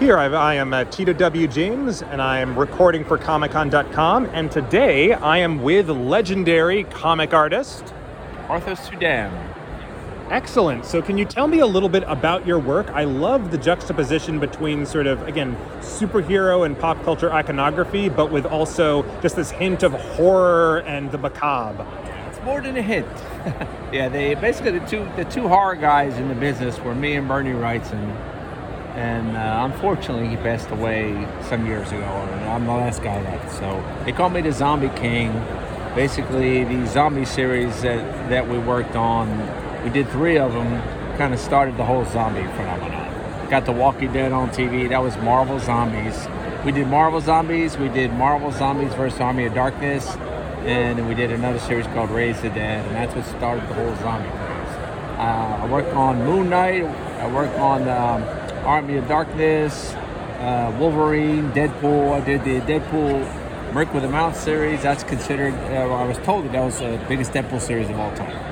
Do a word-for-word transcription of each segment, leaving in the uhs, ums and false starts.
Here I, I am uh, Tito W. James, and I am recording for Comic Con dot com, and today I am with legendary comic artist Arthur Sudan. Excellent. So can you tell me a little bit about your work? I love the juxtaposition between sort of, again, superhero and pop culture iconography, but with also just this hint of horror and the macabre. It's more than a hint. Yeah, they basically the two the two horror guys in the business were me and Bernie Wrightson. And uh, unfortunately, he passed away some years ago, and I'm the last guy left. So they call me the Zombie King. Basically, the zombie series that, that we worked on, we did three of them, kind of started the whole zombie phenomenon. Got The Walking Dead on T V, that was Marvel Zombies. We did Marvel Zombies, we did Marvel Zombies versus Army of Darkness, and then we did another series called Raise the Dead, and that's what started the whole zombie craze. Uh, I worked on Moon Knight, I worked on um, Army of Darkness, uh, Wolverine, Deadpool. I did the Deadpool Merc with a Mouth series. That's considered, uh, I was told that that was the biggest Deadpool series of all time.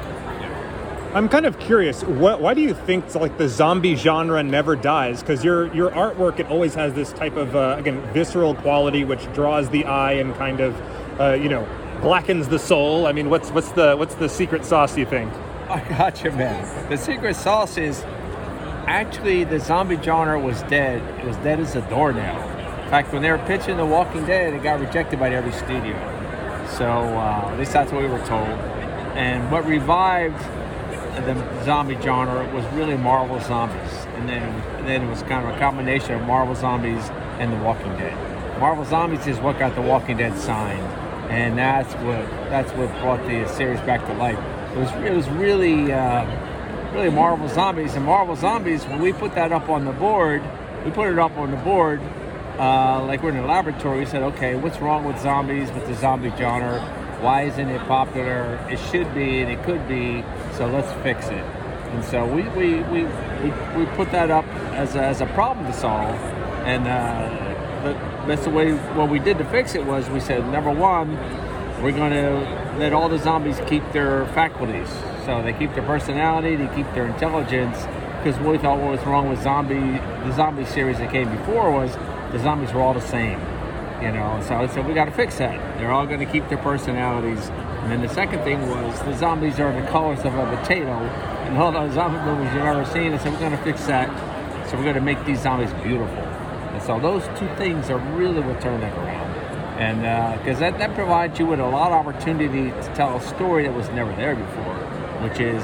I'm kind of curious, what, why do you think like the zombie genre never dies? Because your your artwork, it always has this type of, uh, again, visceral quality which draws the eye and kind of, uh, you know, blackens the soul. I mean, what's what's the what's the secret sauce, you think? I gotcha, man. The secret sauce is actually the zombie genre was dead. It was dead as a doornail. In fact, when they were pitching The Walking Dead, it got rejected by every studio. So uh, at least that's what we were told. And what revived the zombie genre was really Marvel Zombies. And then, and then it was kind of a combination of Marvel Zombies and The Walking Dead. Marvel Zombies is what got The Walking Dead signed. And that's what that's what brought the series back to life. It was, it was really... Uh, really Marvel Zombies. And Marvel Zombies, when we put that up on the board, we put it up on the board uh, like we're in a laboratory. We said, okay, what's wrong with zombies, with the zombie genre? Why isn't it popular? It should be and it could be, so let's fix it. And so we we, we, we, we put that up as a, as a problem to solve. And uh, the, that's the way, what we did to fix it was we said, number one, we're going to let all the zombies keep their faculties. So they keep their personality, they keep their intelligence, because what we thought what was wrong with zombie, the zombie series that came before was the zombies were all the same, you know. So I said, we got to fix that. They're all going to keep their personalities. And then the second thing was the zombies are the colors of a potato, and all those zombie movies you've ever seen. I said, we're going to fix that. So we're going to make these zombies beautiful. And so those two things are really what turned that around. And because uh, that, that provides you with a lot of opportunity to tell a story that was never there before, which is,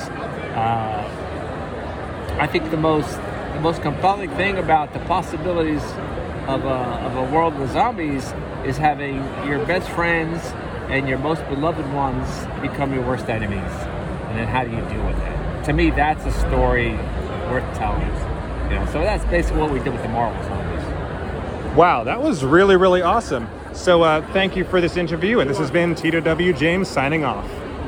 uh, I think the most the most compelling thing about the possibilities of a, of a world with zombies is having your best friends and your most beloved ones become your worst enemies. And then how do you deal with that? To me, that's a story worth telling. You know, so that's basically what we did with the Marvel zombies. Wow, that was really, really awesome. So uh, thank you for this interview, and this has been Tito W. James signing off.